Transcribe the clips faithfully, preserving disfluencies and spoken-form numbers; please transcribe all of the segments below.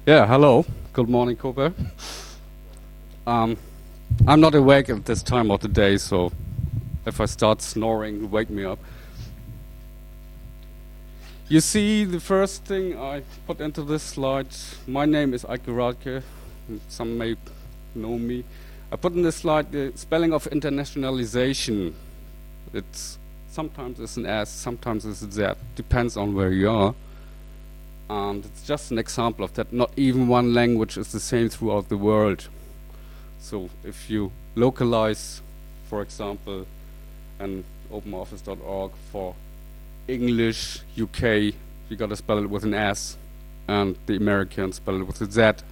Yeah, hello. Good morning, Cooper. Um, I'm not awake at this time of the day, so if I start snoring, wake me up. You see, the first thing I put into this slide, my name is Eike Radke. Some may know me. I put in this slide the spelling of internationalization. It's sometimes it's an S, sometimes it's a Z. Depends on where you are. And it's just an example of that. Not even one language is the same throughout the world. So if you localize, for example, an openoffice dot org for English U K, you gotta spell it with an S, and the Americans spell it with a Z.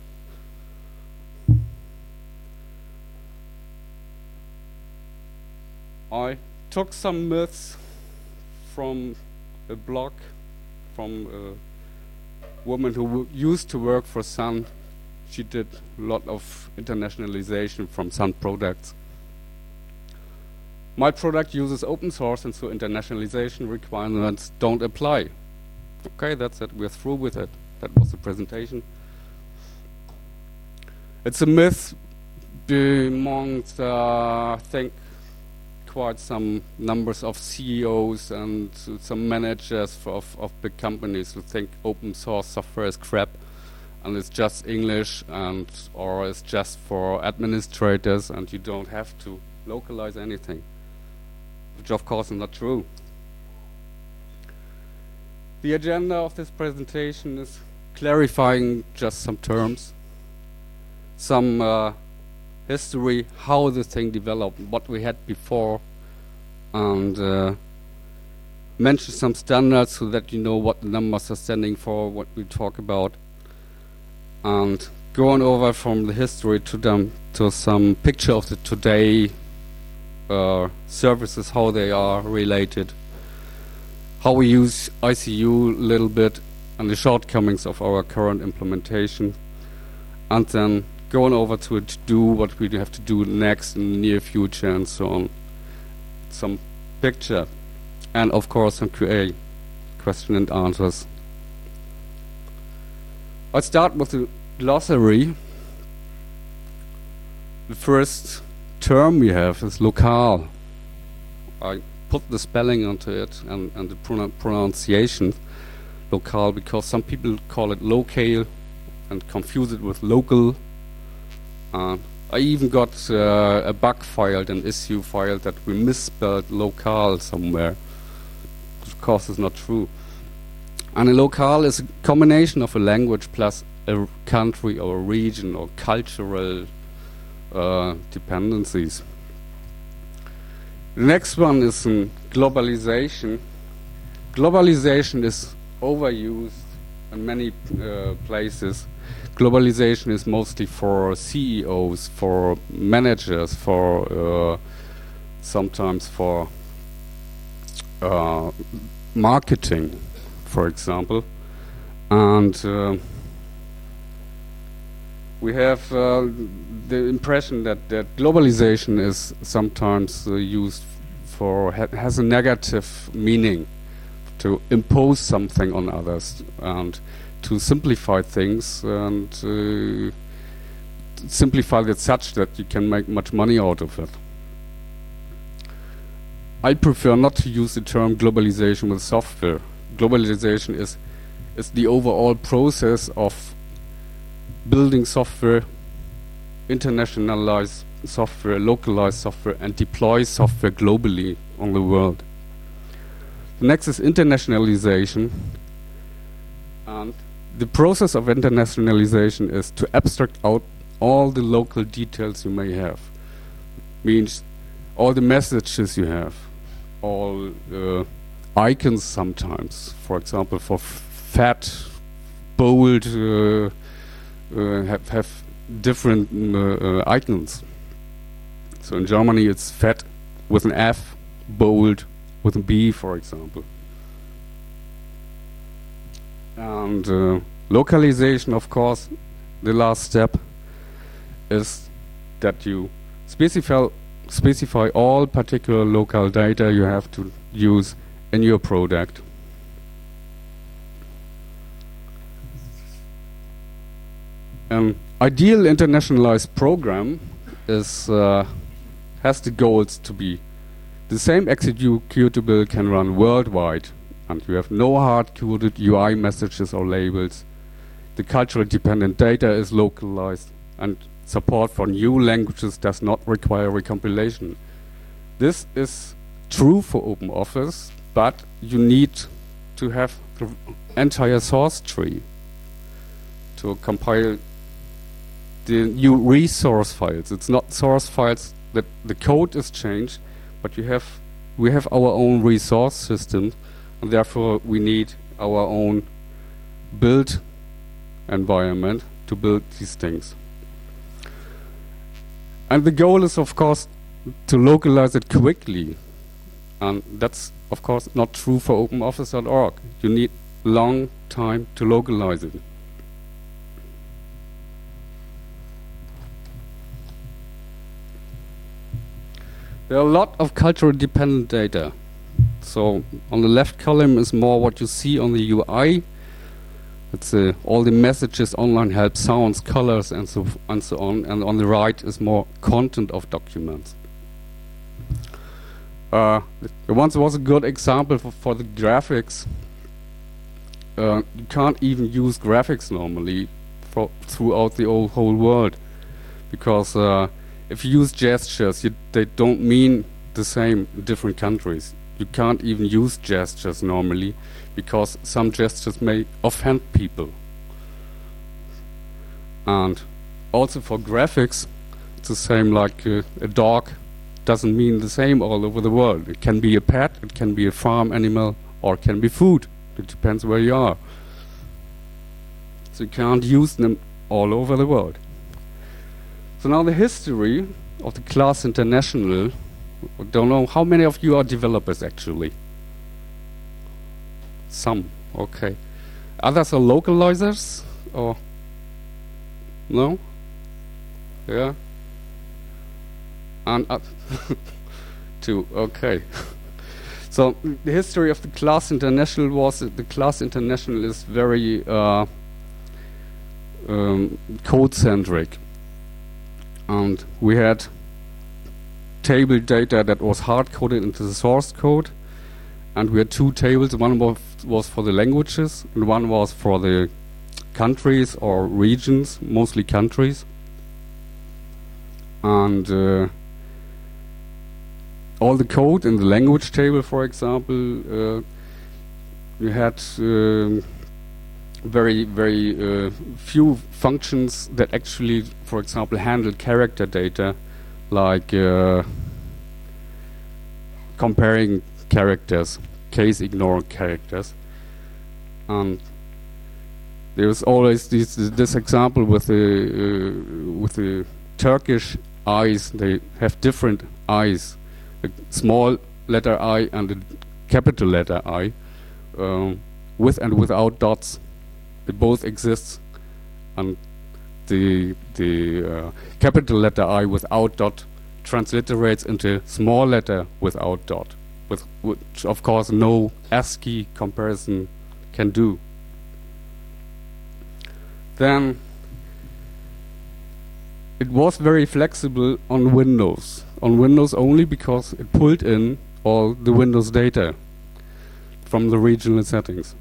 I took some myths from a blog from a woman who w used to work for Sun. She did a lot of internationalization from Sun products. My product uses open source, and so internationalization requirements don't apply. Okay, that's it. We're through with it. That was the presentation. It's a myth amongst, uh, I think, quite some numbers of C E Os and uh, some managers for of, of big companies who think open source software is crap and it's just English and or it's just for administrators and you don't have to localize anything, which of course is not true. The agenda of this presentation is clarifying just some terms, some uh, history, how the thing developed, what we had before, and uh, mention some standards so that you know what the numbers are standing for, what we talk about, and going over from the history to them to some picture of the today uh, services, how they are related, how we use I C U a little bit, and the shortcomings of our current implementation, and then going over to it to do what we have to do next in the near future and so on. Some picture, and of course some Q A, question and answers. I'll start with the glossary. The first term we have is locale. I put the spelling onto it and, and the pron pronunciation locale because some people call it locale and confuse it with local. Uh, I even got uh, a bug filed, an issue filed that we misspelled locale somewhere. Of course, it's not true. And a locale is a combination of a language plus a country or a region or cultural uh, dependencies. The next one is um, globalization. Globalization is overused in many uh, places. Globalization is mostly for C E Os, for managers, for uh, sometimes for uh, marketing, for example. And uh, we have uh, the impression that, that globalization is sometimes uh, used for, ha has a negative meaning, to impose something on others and to simplify things and uh, simplify it such that you can make much money out of it. I prefer not to use the term globalization with software. Globalization is, is the overall process of building software, internationalize software, localize software, and deploy software globally on the world. The next is internationalization. And the process of internationalization is to abstract out all the local details you may have. Means all the messages you have, all uh, icons sometimes. For example, for fat, bold, uh, uh, have, have different uh, uh, icons. So in Germany it's fat with an F, bold with a B, for example. And uh, localization, of course, the last step is that you specify specify all particular local data you have to use in your product. An ideal internationalized program is uh, has the goals to be the same executable can run worldwide, and you have no hard-coded U I messages or labels. The culturally dependent data is localized, and support for new languages does not require recompilation. This is true for OpenOffice, but you need to have the entire source tree to compile the new resource files. It's not source files that the code is changed, but you have we have our own resource system, and therefore we need our own build environment to build these things. And the goal is, of course, to localize it quickly. And that's, of course, not true for OpenOffice dot org. You need long time to localize it. There are a lot of cultural dependent data. So on the left column is more what you see on the U I. It's uh, all the messages, online help, sounds, colors, and so f and so on. And on the right is more content of documents. Uh, there once was a good example for, for the graphics. Uh, you can't even use graphics normally for throughout the whole, whole world, because uh, if you use gestures, you, they don't mean the same in different countries. You can't even use gestures normally, because some gestures may offend people. And also for graphics, it's the same, like uh, a dog doesn't mean the same all over the world. It can be a pet, it can be a farm animal, or it can be food. It depends where you are. So you can't use them all over the world. So now the history of the class international. I don't know how many of you are developers actually. Some, okay. Others are localizers, or no? Yeah. And uh, two, okay. So the history of the class international was that the class international is very uh, um, code-centric, and we had table data that was hard-coded into the source code, and we had two tables. One was, was for the languages, and one was for the countries or regions, mostly countries. And uh, all the code in the language table, for example, uh, we had um, very, very uh, few functions that actually, for example, handled character data, like uh, comparing characters, case ignore characters. And there was always this this example with the uh, with the Turkish eyes. They have different eyes, a small letter I and a capital letter I, um, with and without dots. It both exists, and the the uh, capital letter I without dot transliterates into small letter without dot, with which of course no ASCII comparison can do. Then it was very flexible on Windows, on Windows only because it pulled in all the Windows data from the regional settings.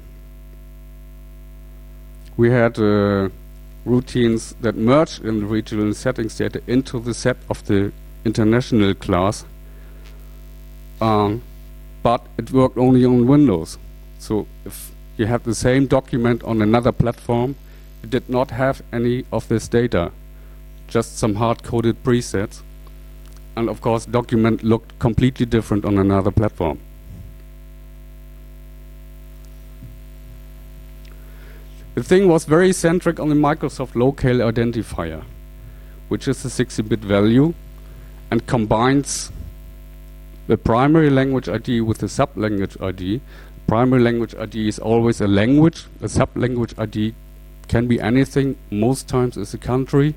We had uh, routines that merged in the regional settings data into the set of the international class, um, but it worked only on Windows. So if you had the same document on another platform, you did not have any of this data, just some hard-coded presets, and of course document looked completely different on another platform. The thing was very centric on the Microsoft Locale Identifier, which is a sixty bit value and combines the primary language I D with the sub-language I D. Primary language I D is always a language. A sub-language I D can be anything, most times is a country.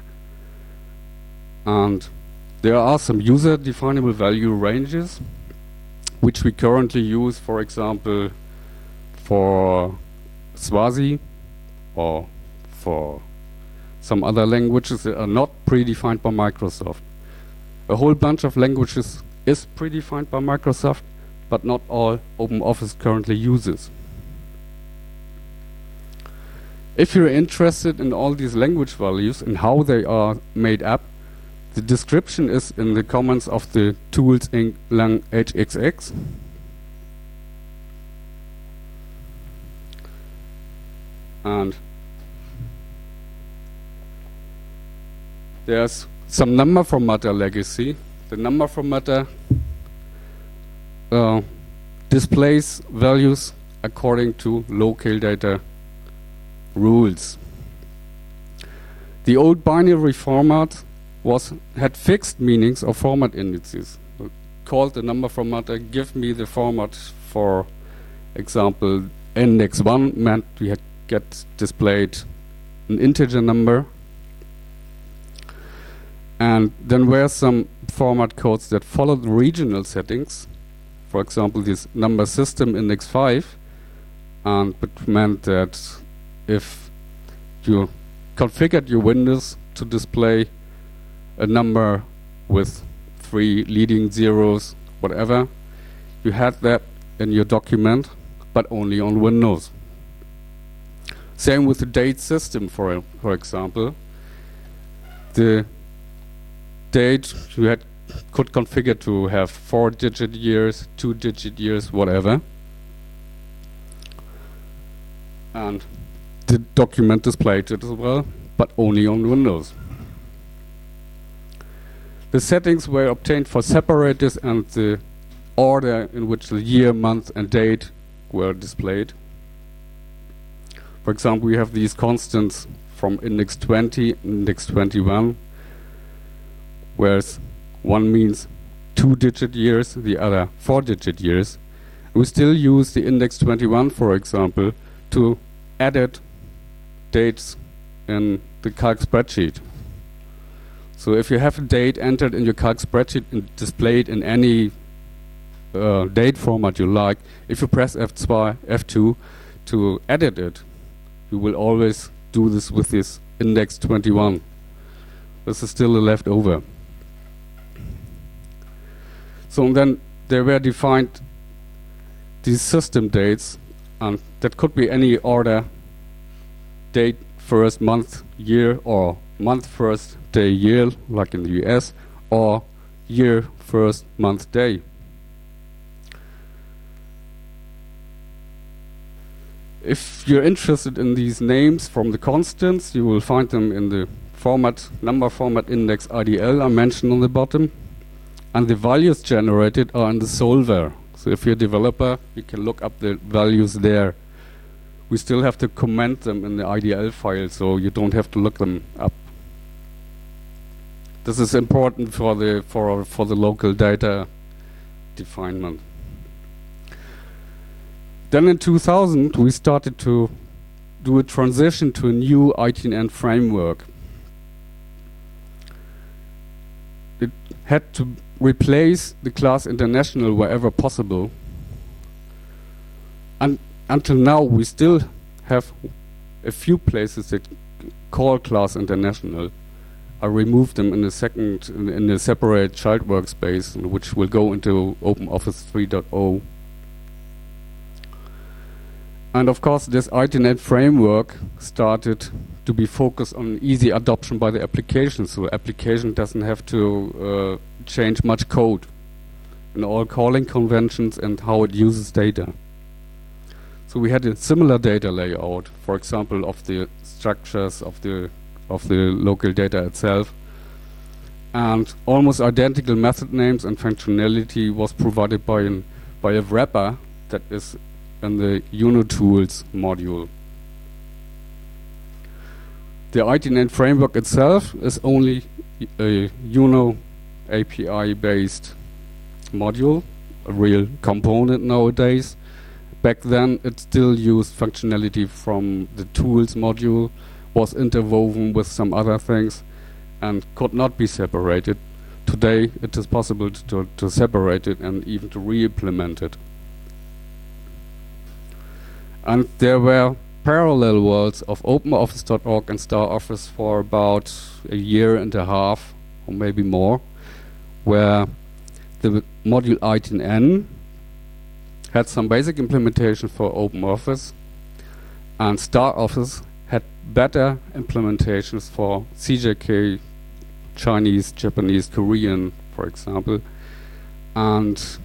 And there are some user-definable value ranges, which we currently use, for example, for Swazi or for some other languages that are not predefined by Microsoft. A whole bunch of languages is predefined by Microsoft, but not all OpenOffice currently uses. If you're interested in all these language values and how they are made up, the description is in the comments of the Tools in Lang H X X. And there's some number formatter legacy. The number formatter uh, displays values according to local data rules. The old binary format was had fixed meanings of format indices. Called the number formatter, give me the format, for example, index one meant we had get displayed an integer number, and then were some format codes that followed regional settings. For example, this number system index five, and it meant that if you configured your Windows to display a number with three leading zeros, whatever, you had that in your document, but only on Windows. Same with the date system, for for example. The date you had could configure to have four-digit years, two-digit years, whatever. And the document displayed it as well, but only on Windows. The settings were obtained for separators and the order in which the year, month, and date were displayed. For example, we have these constants from index twenty, index twenty-one, whereas one means two-digit years, the other four-digit years. We still use the index twenty-one, for example, to edit dates in the calc spreadsheet. So if you have a date entered in your calc spreadsheet and displayed in any uh, date format you like, if you press F two to edit it, you will always do this with this index twenty-one. This is still a leftover. So then there were defined these system dates, and that could be any order, date first, month, year, or month first, day, year, like in the U S, or year first, month, day. If you're interested in these names from the constants, you will find them in the format, number format index I D L I mentioned on the bottom. And the values generated are in the solver. So if you're a developer, you can look up the values there. We still have to comment them in the I D L file, so you don't have to look them up. This is important for the for for the local data definement. Then in two thousand, we started to do a transition to a new I T N framework. It had to replace the class international wherever possible. And until now, we still have a few places that call class international. I removed them in a second in, in a separate child workspace, which will go into OpenOffice three point oh. And of course, this I T N framework started to be focused on easy adoption by the application, so the application doesn't have to uh, change much code in all calling conventions and how it uses data. So we had a similar data layout, for example, of the structures of the of the local data itself, and almost identical method names and functionality was provided by an by a wrapper that is in the UnoTools module. The I T N framework itself is only a Uno A P I-based module, a real component nowadays. Back then, it still used functionality from the tools module, was interwoven with some other things, and could not be separated. Today, it is possible to, to separate it and even to re-implement it. And there were parallel worlds of OpenOffice dot org and StarOffice for about a year and a half, or maybe more, where the module I T N had some basic implementation for OpenOffice, and StarOffice had better implementations for C J K, Chinese, Japanese, Korean, for example, and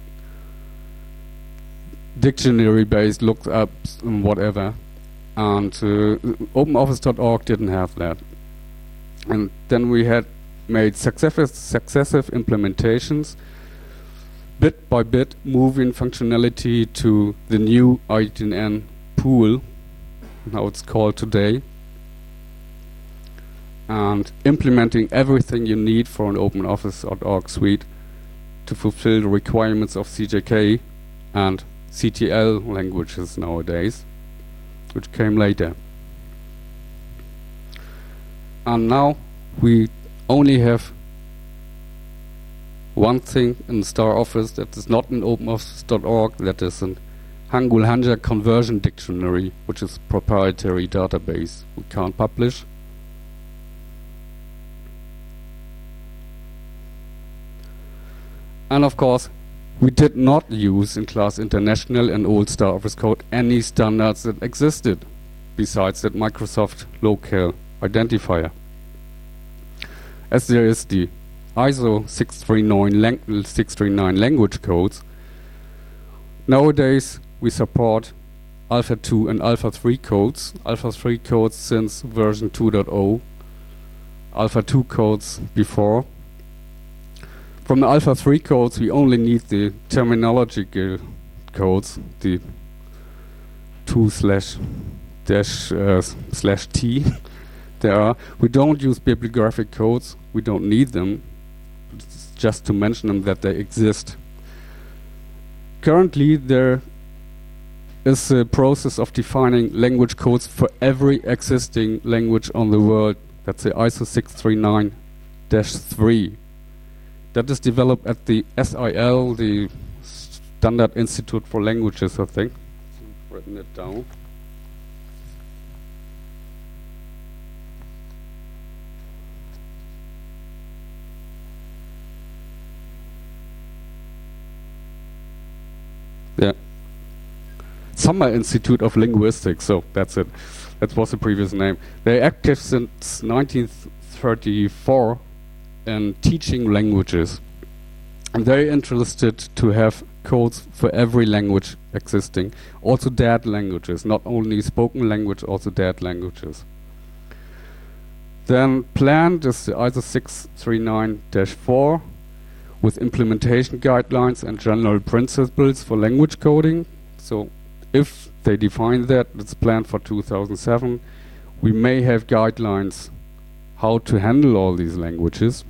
dictionary-based lookups and whatever. And uh, OpenOffice dot org didn't have that. And then we had made successive, successive implementations, bit by bit, moving functionality to the new I T N pool, how it's called today, and implementing everything you need for an OpenOffice dot org suite to fulfill the requirements of C J K and C T L languages nowadays, which came later. And now we only have one thing in StarOffice that is not in OpenOffice dot org, that is an Hangul Hanja conversion dictionary, which is a proprietary database we can't publish. And of course, we did not use in Class International and old StarOffice code any standards that existed, besides that Microsoft local identifier. As there is the I S O six three nine language codes, nowadays we support Alpha two and Alpha three codes. Alpha three codes since version two point oh, Alpha two codes before. From the Alpha three codes, we only need the terminological codes, the two slash dash uh, slash t. There are. We don't use bibliographic codes. We don't need them. It's just to mention them that they exist. Currently, there is a process of defining language codes for every existing language on the world. That's the I S O six three nine dash three. That is developed at the S I L, the Standard Institute for Languages, I think. I've written it down. Yeah. Summer Institute of Linguistics, so that's it. That was the previous name. They're active since nineteen thirty-four and teaching languages. I'm very interested to have codes for every language existing, also dead languages, not only spoken language, also dead languages. Then planned is the I S O six three nine dash four with implementation guidelines and general principles for language coding. So if they define that, it's planned for two thousand seven. We may have guidelines how to handle all these languages.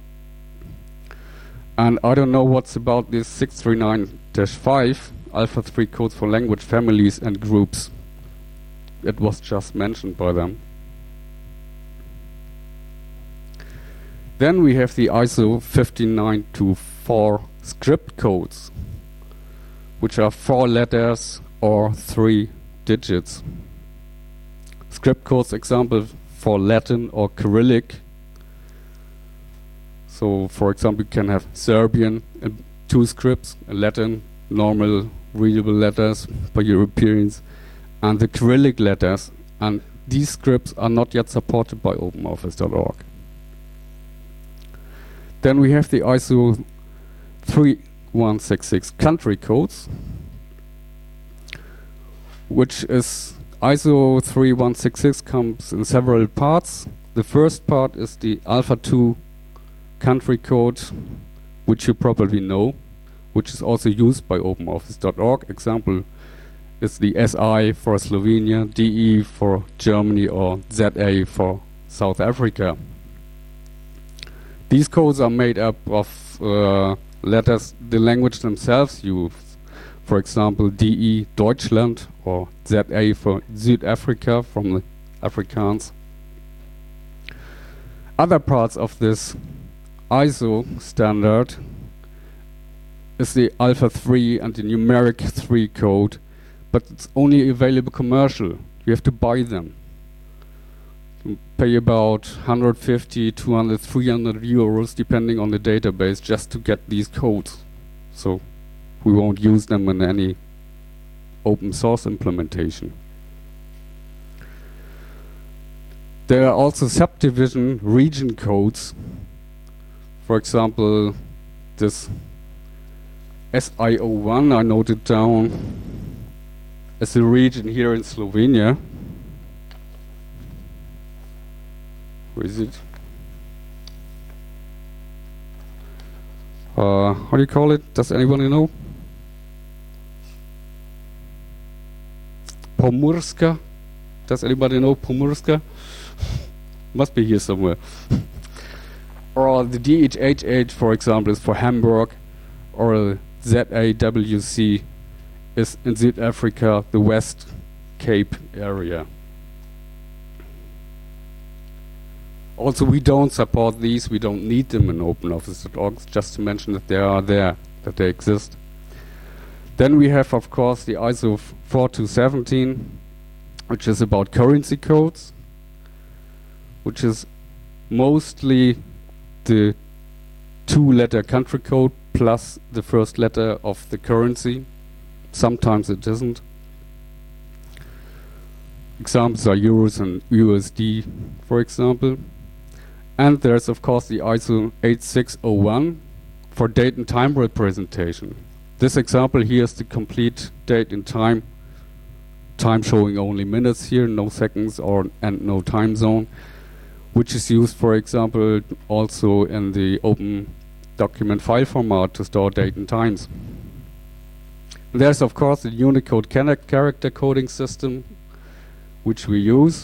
And I don't know what's about this six three nine dash five, Alpha three codes for language families and groups. It was just mentioned by them. Then we have the I S O fifteen nine twenty-four script codes, which are four letters or three digits. Script codes, example, for Latin or Cyrillic. So, for example, you can have Serbian and two scripts, Latin, normal readable letters for Europeans, and the Cyrillic letters. And these scripts are not yet supported by OpenOffice dot org. Then we have the I S O three one six six country codes, which is I S O three one six six comes in several parts. The first part is the Alpha two country code, which you probably know, which is also used by OpenOffice dot org. Example is the S I for Slovenia, D E for Germany, or Z A for South Africa. These codes are made up of uh, letters the language themselves use. For example, D E Deutschland or Z A for Südafrika from the Afrikaans. Other parts of this I S O standard is the Alpha three and the numeric three code, but it's only available commercial. You have to buy them. You pay about one hundred fifty, two hundred, three hundred euros depending on the database just to get these codes. So we won't use them in any open source implementation. There are also subdivision region codes. For example, this S I O one I noted down as a region here in Slovenia. Where is it? Uh, how do you call it? Does anybody know? Pomurska. Does anybody know Pomurska? Must be here somewhere. Or the D H H H, for example, is for Hamburg, or Z A W C is in South Africa, the West Cape area. Also, we don't support these, we don't need them in OpenOffice dot org, just to mention that they are there, that they exist. Then we have, of course, the I S O forty-two seventeen, which is about currency codes, which is mostly the two-letter country code plus the first letter of the currency. Sometimes it isn't. Examples are euros and U S D, for example. And there's, of course, the I S O eighty-six oh one for date and time representation. This example here is the complete date and time, time showing only minutes here, no seconds or and no time zone, which is used, for example, also in the open document file format to store date and times. There's, of course, the Unicode character coding system, which we use,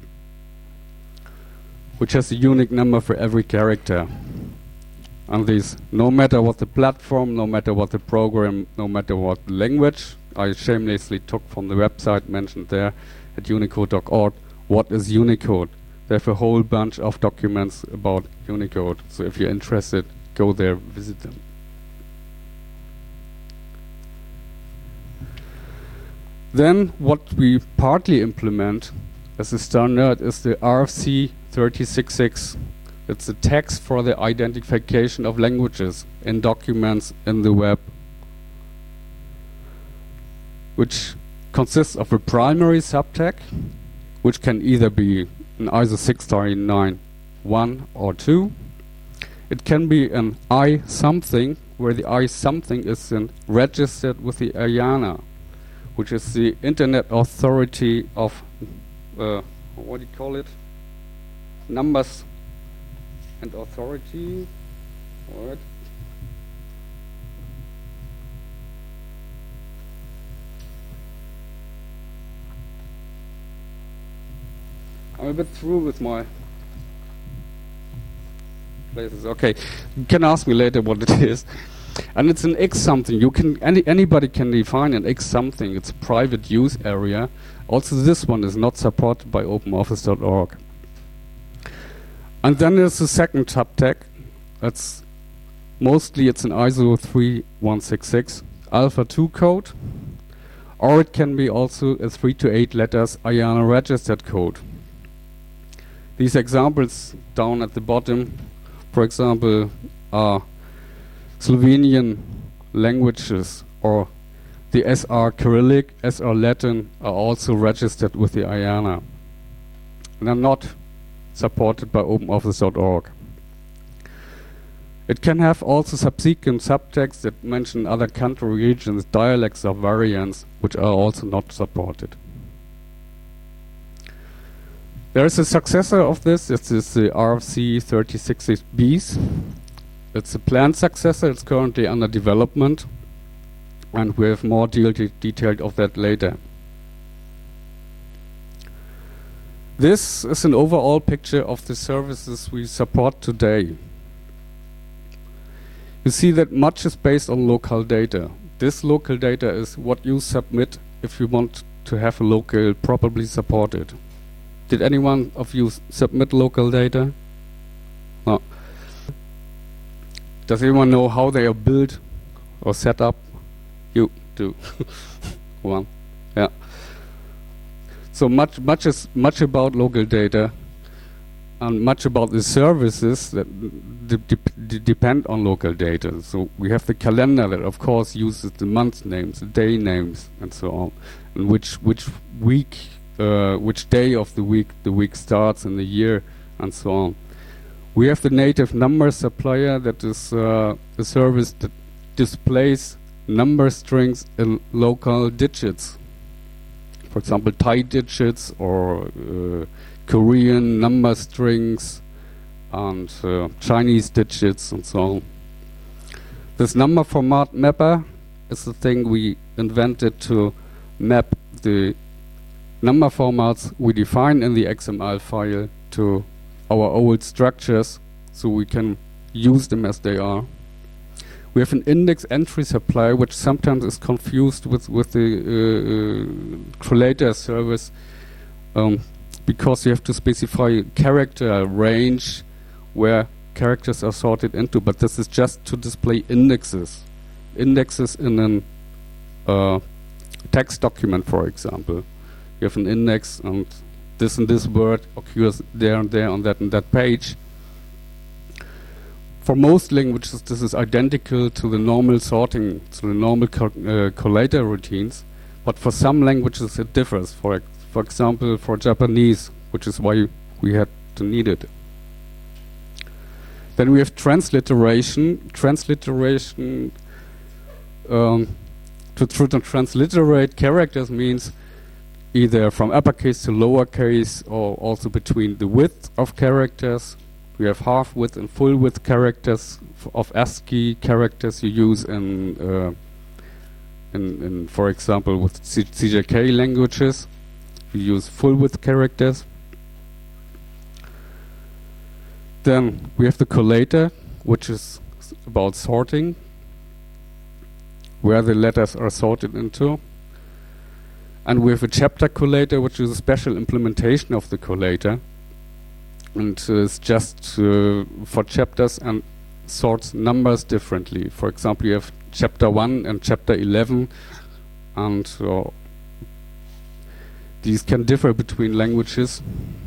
which has a unique number for every character. And these, no matter what the platform, no matter what the program, no matter what language, I shamelessly took from the website mentioned there at unicode dot org, what is Unicode? They have a whole bunch of documents about Unicode. So if you're interested, go there, visit them. Then what we partly implement as a standard is the R F C thirty sixty-six. It's a text for the identification of languages in documents in the web, which consists of a primary subtag, which can either be an I S O six nine one or two. It can be an I something, where the I something is then registered with the I A N A, which is the Internet Authority of, uh, what do you call it? Numbers and Authority. All right. I'm a bit through with my places. Okay, you can ask me later what it is. And it's an X something. You can any anybody can define an X something. It's a private use area. Also, this one is not supported by OpenOffice dot org. And then there's the second subtag. That's mostly it's an I S O three one six six alpha two code, or it can be also a three to eight letters I A N A registered code. These examples down at the bottom, for example, are Slovenian languages, or the S R Cyrillic, S R Latin are also registered with the I A N A and are not supported by OpenOffice dot org. It can have also subsequent subtext that mention other country regions, dialects or variants, which are also not supported. There is a successor of this. This is the R F C thirty sixty B. It's a planned successor. It's currently under development, and we have more de detailed of that later. This is an overall picture of the services we support today. You see that much is based on local data. This local data is what you submit if you want to have a local properly supported. Did anyone of you submit local data? No. Does anyone know how they are built or set up? You do. One. Yeah. So much, much is much about local data, and much about the services that de de depend on local data. So we have the calendar that, of course, uses the month names, the day names, and so on, and which which week, uh, which day of the week the week starts in the year, and so on. We have the native number supplier, that is uh, a service that displays number strings in local digits. For example, Thai digits or uh, Korean number strings and uh, Chinese digits and so on. This number format mapper is the thing we invented to map the number formats we define in the X M L file to our old structures, so we can use them as they are. We have an index entry supplier, which sometimes is confused with, with the uh, uh, Collator service, um, because you have to specify a character range where characters are sorted into, but this is just to display indexes. Indexes in a uh, text document, for example. You have an index, and this and this word occurs there and there on that and that page. For most languages, this is identical to the normal sorting, to the normal co uh, collator routines. But for some languages, it differs. For ex for example, for Japanese, which is why we had to need it. Then we have transliteration. Transliteration, um, to, to transliterate characters means either from uppercase to lowercase, or also between the width of characters. We have half width and full width characters f of ASCII characters you use in, uh, in, in, for example, with C J K languages. We use full width characters. Then we have the collator, which is about sorting, where the letters are sorted into. And we have a chapter collator, which is a special implementation of the collator, and uh, it's just uh, for chapters and sorts numbers differently. For example, you have chapter one and chapter eleven, and uh, these can differ between languages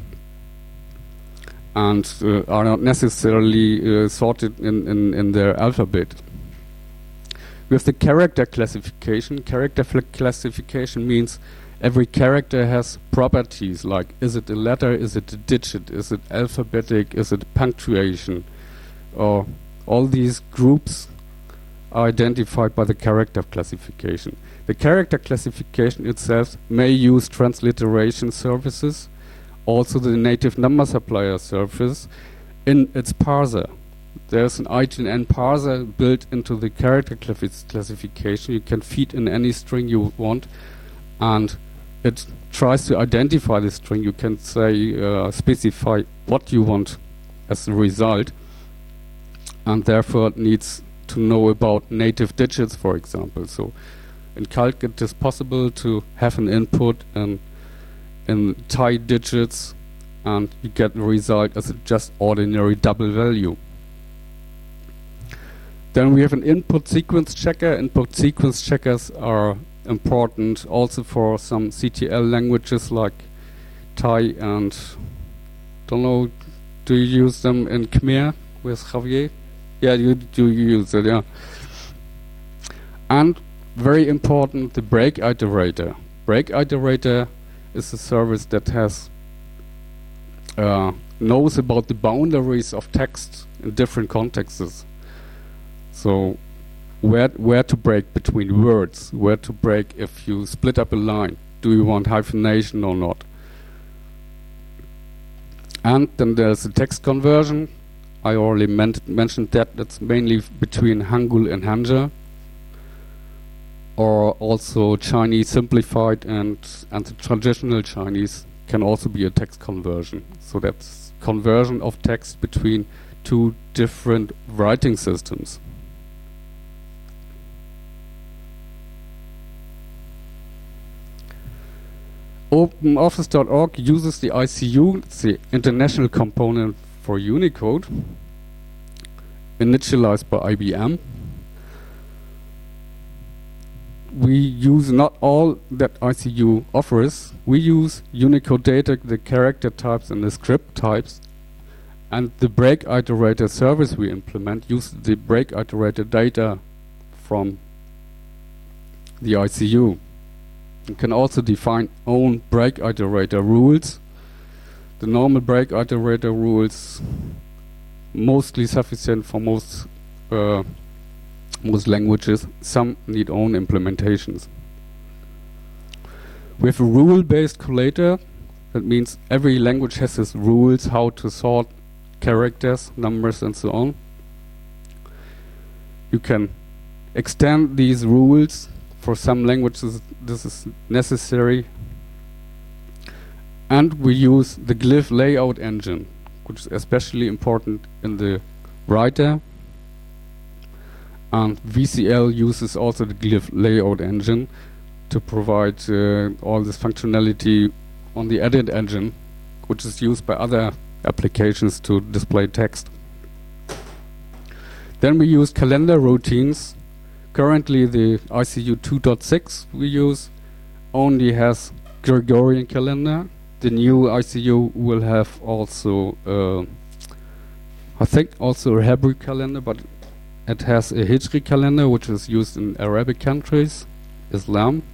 and uh, are not necessarily uh, sorted in, in, in their alphabet. We have the character classification. Character classification means every character has properties, like is it a letter, is it a digit, is it alphabetic, is it punctuation, or all these groups are identified by the character classification. The character classification itself may use transliteration services, also the native number supplier service, in its parser. There's an I T N parser built into the character classification. You can feed in any string you want, and it tries to identify the string. You can say, uh, specify what you want as a result, and therefore it needs to know about native digits, for example. So in Calc it is possible to have an input in, in Thai digits, and you get the result as a just ordinary double value. Then we have an input sequence checker. Input sequence checkers are important also for some C T L languages like Thai and, don't know, do you use them in Khmer with Javier? Yeah, you do use it, yeah. And very important, the break iterator. Break iterator is a service that has uh, knows about the boundaries of text in different contexts. So where where to break between words, where to break if you split up a line. Do you want hyphenation or not? And then there's the text conversion. I already mentioned that. That's mainly between Hangul and Hanja, or also Chinese simplified, and and the traditional Chinese can also be a text conversion. So that's conversion of text between two different writing systems. OpenOffice dot org uses the I C U, it's the international component for Unicode, initialized by I B M. we use not all that I C U offers. We use Unicode data, the character types and the script types, and the break iterator service we implement uses the break iterator data from the I C U. You can also define own break iterator rules. The normal break iterator rules mostly sufficient for most uh, most languages. Some need own implementations. With a rule-based collator, that means every language has its rules how to sort characters, numbers, and so on. You can extend these rules. For some languages this is necessary. And we use the glyph layout engine, which is especially important in the writer. And V C L uses also the glyph layout engine to provide uh, all this functionality on the edit engine, which is used by other applications to display text. Then we use calendar routines. Currently the I C U two point six we use only has Gregorian calendar. The new I C U will have also uh, I think also a Hebrew calendar, but it has a Hijri calendar, which is used in Arabic countries, Islam.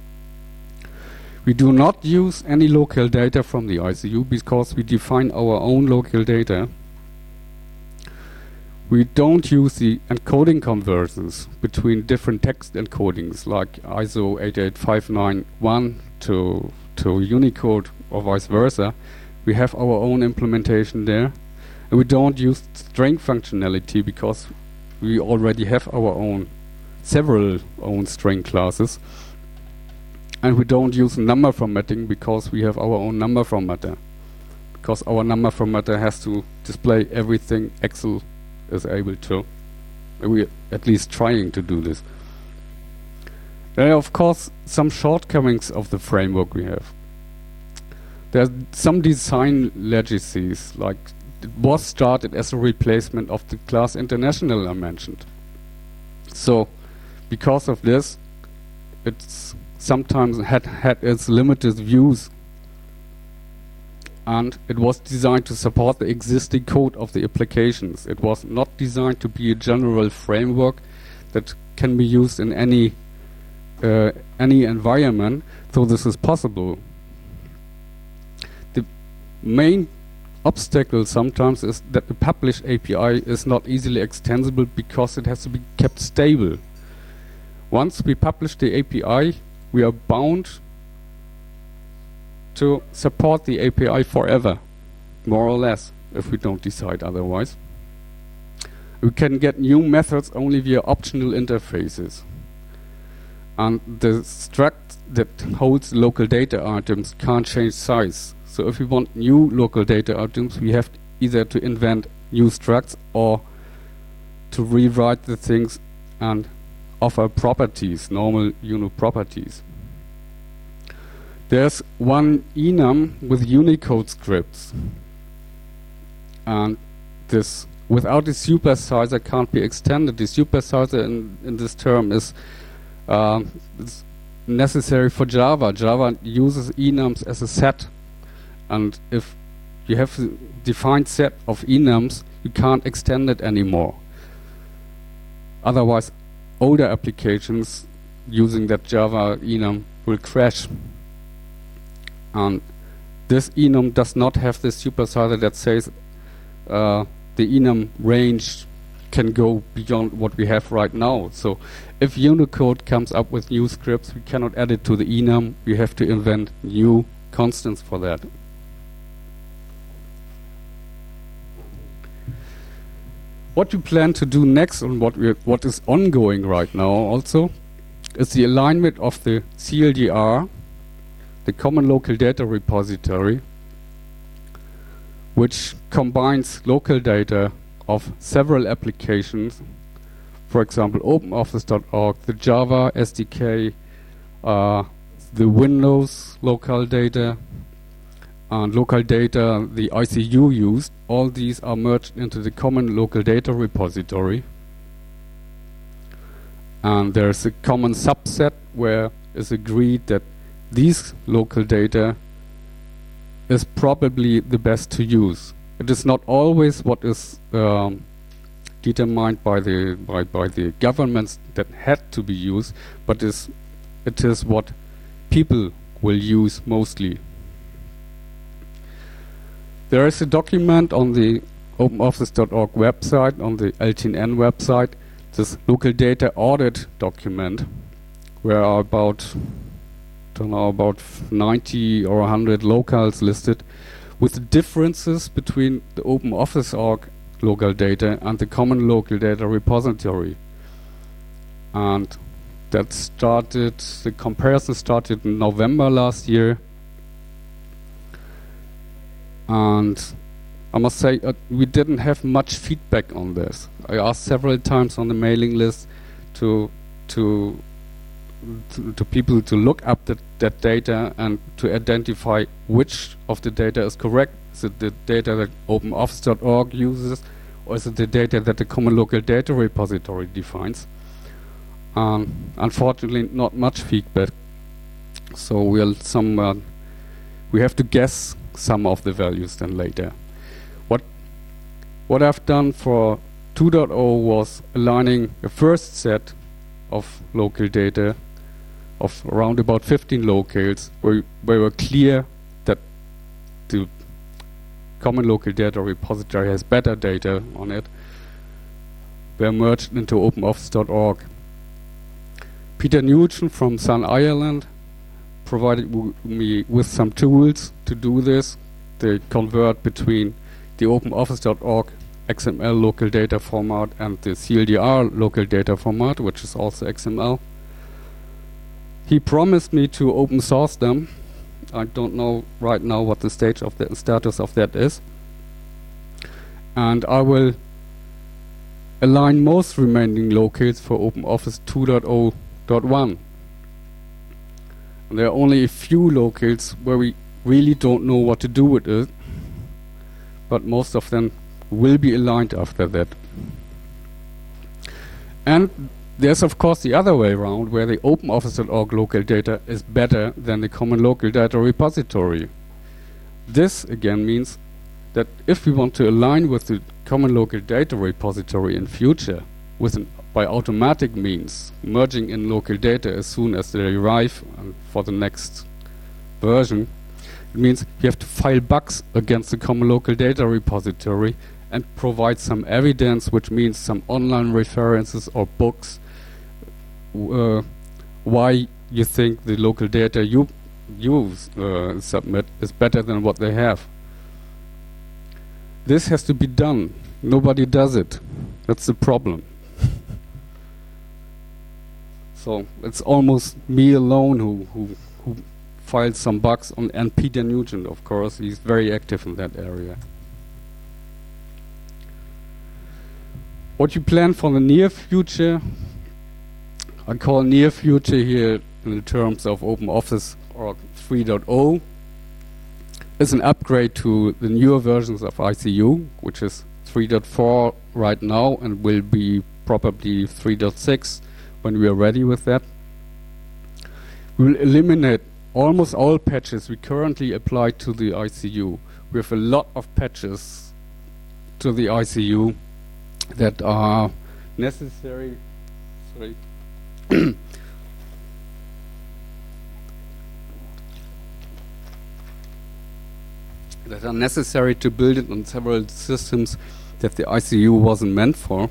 We do not use any local data from the I C U because we define our own local data. We don't use the encoding conversions between different text encodings like I S O eight eight five nine one to, to Unicode or vice versa. We have our own implementation there. And we don't use string functionality because we already have our own, several own string classes. And we don't use number formatting because we have our own number formatter. Because our number formatter has to display everything Excel is able to. We're at least trying to do this. There are of course some shortcomings of the framework we have. There are some design legacies, like it was started as a replacement of the class international I mentioned. So because of this, it's sometimes had had its limited views, and it was designed to support the existing code of the applications. It was not designed to be a general framework that can be used in any uh, any environment, so this is possible. The main obstacle sometimes is that the published A P I is not easily extensible because it has to be kept stable. Once we publish the A P I, we are bound to support the A P I forever, more or less, if we don't decide otherwise. We can get new methods only via optional interfaces. And the struct that holds local data items can't change size. So if we want new local data items, we have either to invent new structs or to rewrite the things and offer properties, normal Uno properties. There's one enum with Unicode scripts, and this without the supersizer can't be extended. The supersizer in, in this term is uh, it's necessary for Java. Java uses enums as a set, and if you have a defined set of enums, you can't extend it anymore. Otherwise, older applications using that Java enum will crash. And this enum does not have the supersizer that says uh, the enum range can go beyond what we have right now. So if Unicode comes up with new scripts, we cannot add it to the enum. We have to invent new constants for that. What we plan to do next, and what we what is ongoing right now also, is the alignment of the C L D R, the Common Local Data Repository, which combines local data of several applications, for example OpenOffice dot org, the Java S D K, uh, the Windows local data, and local data the I C U used. All these are merged into the Common Local Data Repository. And there's a common subset where it's agreed that these local data is probably the best to use. It is not always what is um, determined by the by, by the governments that had to be used, but is it is what people will use mostly. There is a document on the open office dot org website, on the L T N N website, this local data audit document, where are about, don't know, about ninety or one hundred locales listed, with the differences between the open office dot org local data and the common local data repository. And that started, the comparison started in November last year. And I must say, uh, we didn't have much feedback on this. I asked several times on the mailing list to to to, to people to look up that, that data and to identify which of the data is correct. Is it the data that open office dot org uses, or is it the data that the common local data repository defines? Um, unfortunately, not much feedback. So we'll some uh, we have to guess some of the values then later. What what I've done for two point oh was aligning a first set of local data of around about fifteen locales, where where we were clear that the common local data repository has better data on it, were merged into open office dot org. Peter Nugent from Sun Ireland provided w me with some tools to do this. They convert between the open office dot org X M L local data format and the C L D R local data format, which is also X M L. He promised me to open source them. I don't know right now what the stage of the status of that is. And I will align most remaining locales for OpenOffice two point oh point one. There are only a few locales where we really don't know what to do with it, but most of them will be aligned after that. And there's of course the other way around, where the open office dot org local data is better than the common local data repository. This again means that if we want to align with the common local data repository in future, with an by automatic means, merging in local data as soon as they arrive um, for the next version, it means you have to file bugs against the common local data repository and provide some evidence, which means some online references or books, uh, why you think the local data you use uh, submit is better than what they have. This has to be done. Nobody does it. That's the problem. So it's almost me alone who, who, who filed some bugs on, and Peter Nugent, of course, he's very active in that area. What you plan for the near future, I call near future here in the terms of OpenOffice or three point oh, is an upgrade to the newer versions of I C U, which is three point four right now and will be probably three point six when we are ready with that. We will eliminate almost all patches we currently apply to the I C U. We have a lot of patches to the I C U that are necessary. Sorry. that are necessary to build it on several systems that the I C U wasn't meant for.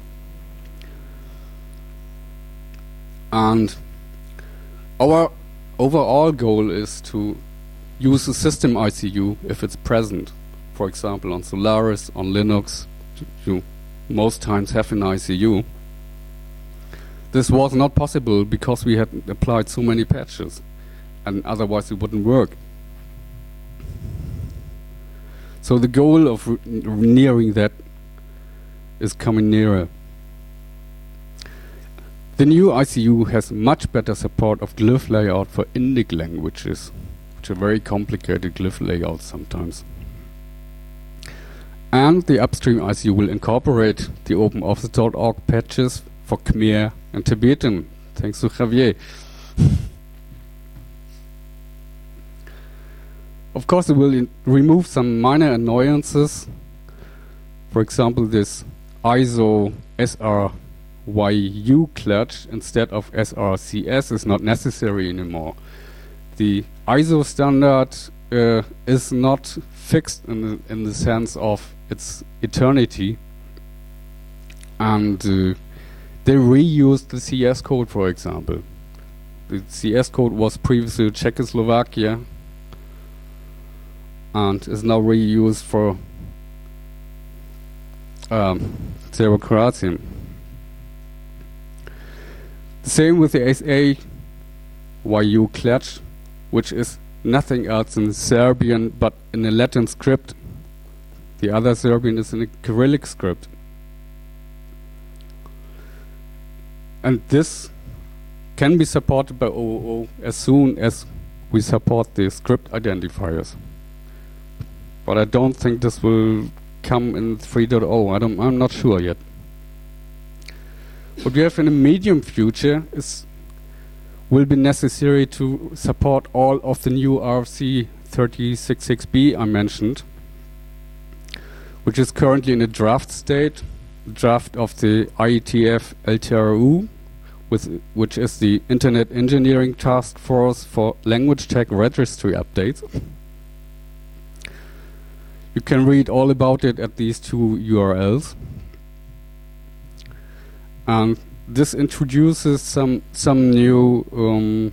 And our overall goal is to use the system I C U if it's present. For example, on Solaris, on Linux, you most times have an I C U. This was not possible because we had applied so many patches, and otherwise it wouldn't work. So the goal of re nearing that is coming nearer. The new I C U has much better support of glyph layout for Indic languages, which are very complicated glyph layouts sometimes. And the upstream I C U will incorporate the OpenOffice dot org patches for Khmer and Tibetan thanks to Javier. Of course, it will remove some minor annoyances. For example, this I S O S R Y U clutch instead of S R C S is not necessary anymore. The I S O standard uh, is not fixed in the, in the sense of its eternity, and uh, they reused the C S code, for example. The C S code was previously Czechoslovakia and is now reused for um, Serbocratia. The same with the S A Y U clutch, which is nothing else in Serbian but in a Latin script. The other Serbian is in a Cyrillic script. And this can be supported by O O O as soon as we support the script identifiers. But I don't think this will come in three point oh. I don't, I'm not sure yet. What we have in the medium future is will be necessary to support all of the new R F C three sixty-six B I mentioned, which is currently in a draft state, draft of the I E T F L T R U, with which is the Internet Engineering Task Force for Language Tag Registry Updates. You can read all about it at these two U R Ls. And this introduces some some new um,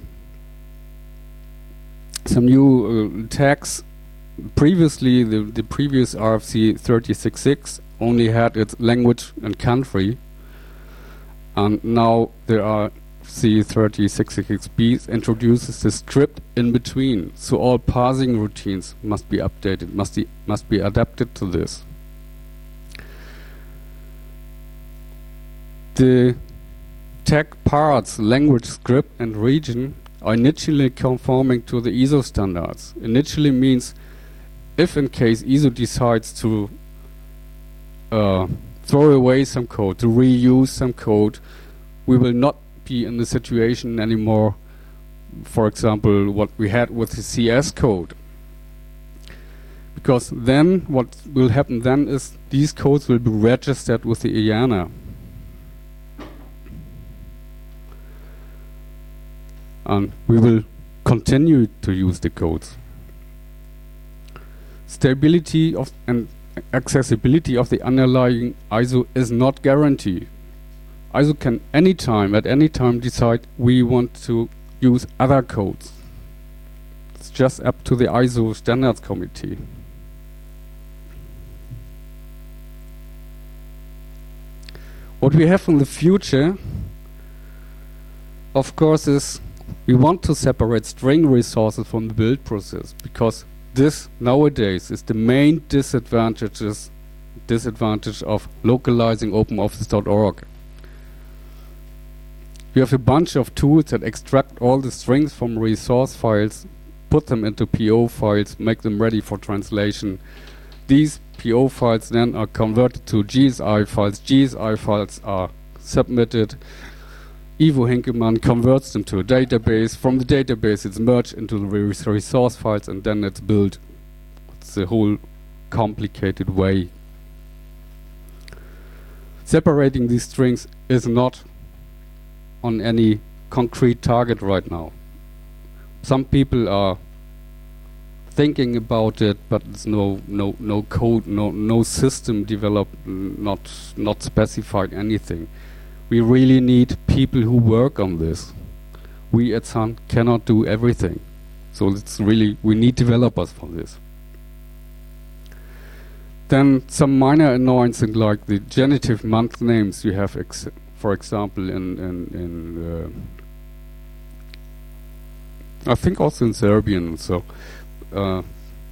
some new uh, tags. Previously, the the previous R F C three sixty-six only had its language and country, and now there are C three sixty-six B introduces the script in between. So all parsing routines must be updated, must be must be adapted to this. The tag parts, language, script, and region are initially conforming to the I S O standards. Initially means if in case I S O decides to uh, throw away some code, to reuse some code, we will not be in the situation anymore, for example, what we had with the C S code. Because then what will happen then is these codes will be registered with the I A N A. And we will continue to use the codes. Stability of and accessibility of the underlying I S O is not guaranteed. I S O can anytime, at any time, decide we want to use other codes. It's just up to the I S O Standards Committee. What we have in the future, of course, is we want to separate string resources from the build process, because this nowadays is the main disadvantages disadvantage of localizing OpenOffice dot org. You have a bunch of tools that extract all the strings from resource files, put them into P O files, make them ready for translation. These P O files then are converted to G S I files. G S I files are submitted. Ivo Hinkelmann converts them to a database. From the database it's merged into the res resource files, and then it's built. It's a whole complicated way. Separating these strings is not on any concrete target right now. Some people are thinking about it, but it's no no no code, no no system developed, not not specified anything. We really need people who work on this. We at Sun cannot do everything, so it's really we need developers for this. Then some minor annoyances like the genitive month names you have, ex for example, in in, in uh, I think also in Serbian. So uh,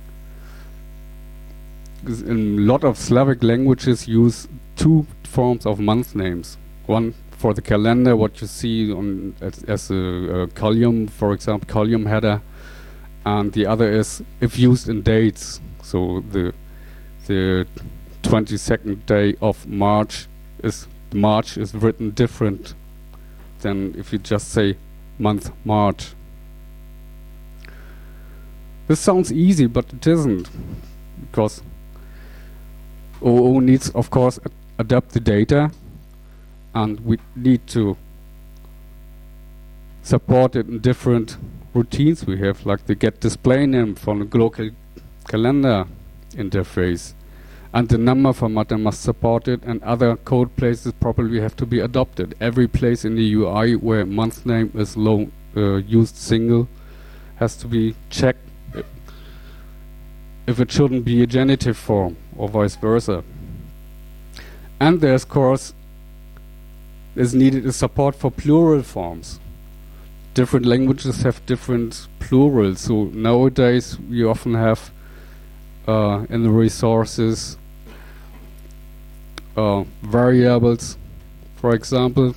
in a lot of Slavic languages use two forms of month names. One for the calendar, what you see on as, as a, a column, for example, column header, and the other is if used in dates. So the the twenty-second day of March is March is written different than if you just say month March. This sounds easy, but it isn't, because O O needs, of course, ad adapt the data, and we need to support it in different routines we have, like the get display name from the global calendar interface, and the number formatter must support it, and other code places probably have to be adopted. Every place in the U I where month name is low, uh, used single has to be checked if it shouldn't be a genitive form, or vice versa. And there's, of course, is needed a support for plural forms. Different languages have different plurals, so nowadays we often have uh, in the resources uh, variables, for example,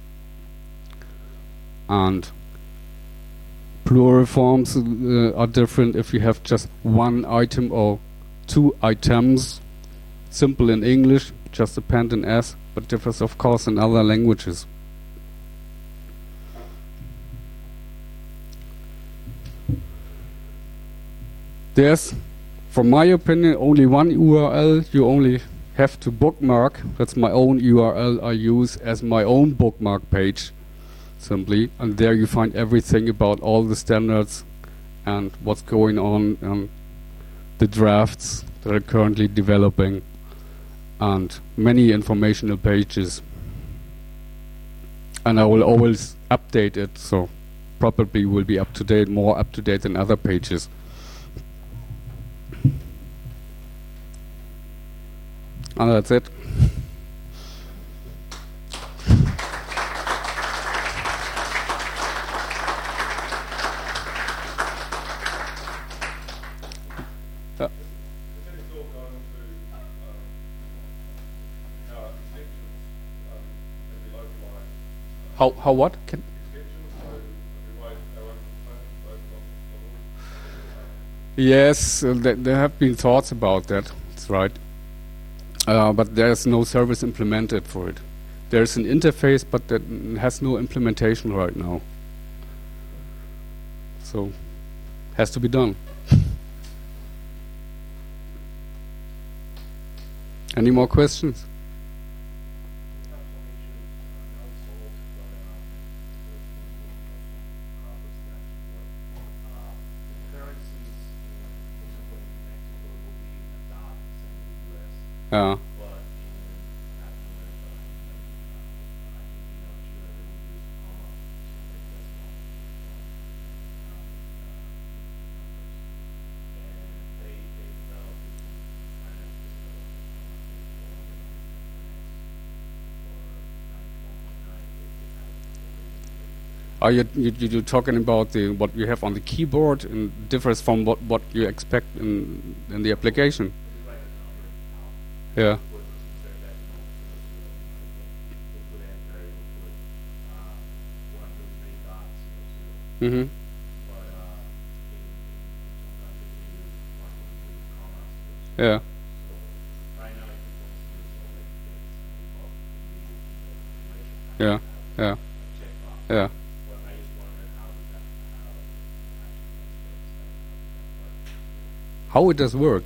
and plural forms uh, are different if you have just one item or two items. Simple in English, just append an S, but differs of course in other languages. There's, from my opinion, only one U R L you only have to bookmark. That's my own U R L I use as my own bookmark page, simply. And there you find everything about all the standards and what's going on and the drafts that are currently developing, and many informational pages. And I will always update it, so probably will be up to date, more up to date than other pages. And that's it. Yeah. How how what? Can yes, uh, th there have been thoughts about that. That's right. Uh, but there's no service implemented for it. There's an interface, but that has no implementation right now. So, has to be done. Any more questions? Yeah. Are you, you you talking about the what you have on the keyboard and differs from what what you expect in in the application? Yeah. Mm-hmm. Yeah. Yeah. Yeah. Yeah. How it does work?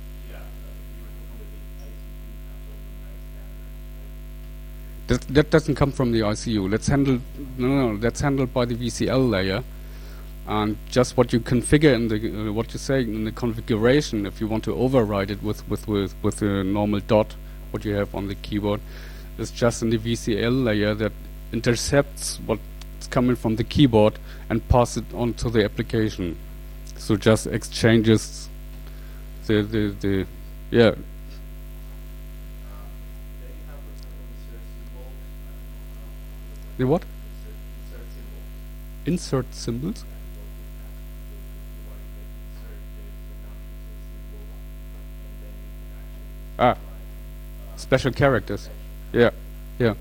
That, that doesn't come from the I C U. Let's handle no, no, that's handled by the V C L layer, and just what you configure in the uh, what you say in the configuration. If you want to override it with with with with a normal dot, what you have on the keyboard, is just in the V C L layer that intercepts what's coming from the keyboard and pass it on to the application. So just exchanges the the the yeah. The what? Insert symbols? Ah, special characters. Yeah, yeah.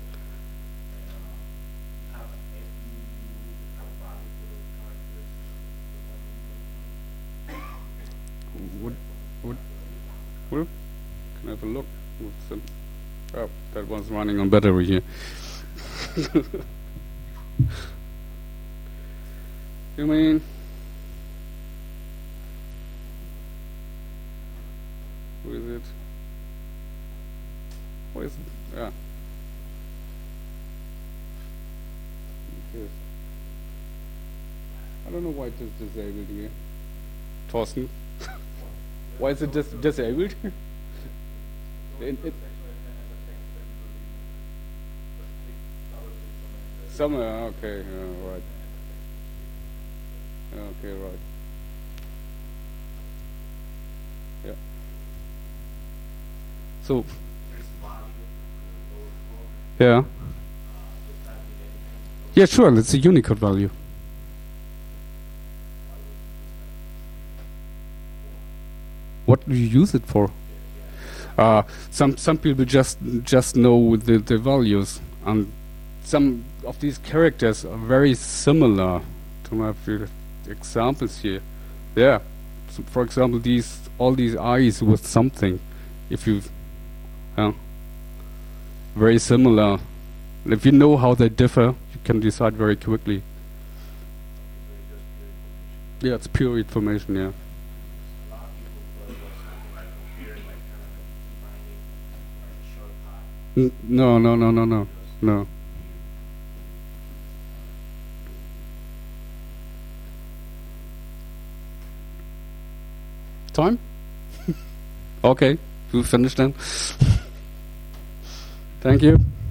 Would, would, would, can I have a look? What's the, oh, that one's running on battery here. You mean? Who is it? Where is it? Yeah. Yes. I don't know why it is disabled here. Thorsten? Why is it dis disabled? it, it Somewhere, okay, yeah, right. Okay, right. Yeah. So, yeah. Yeah, sure, it's a Unicode value. What do you use it for? Uh, some some people just just know the, the values, and some of these characters are very similar. To my few examples here, yeah. So for example, these all these eyes with something. If you, yeah, very similar. If you know how they differ, you can decide very quickly. Yeah, it's pure information. Yeah. N no, no, no, no, no, no. Time? Okay, we finished then. Thank you.